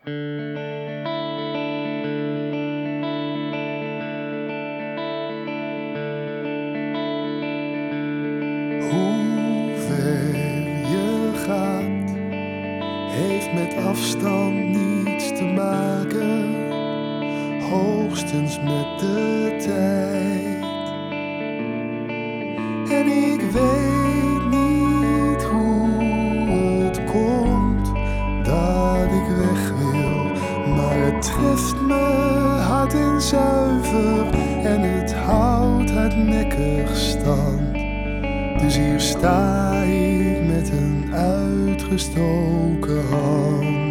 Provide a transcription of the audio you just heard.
Hoe ver je gaat, heeft met afstand niets te maken, hoogstens met de tijd. En ik weet niet hoe het komt dat ik weg wil, maar het treft me hard en zuiver en het houdt hardnekkig stand. Dus hier sta ik met een uitgestoken hand.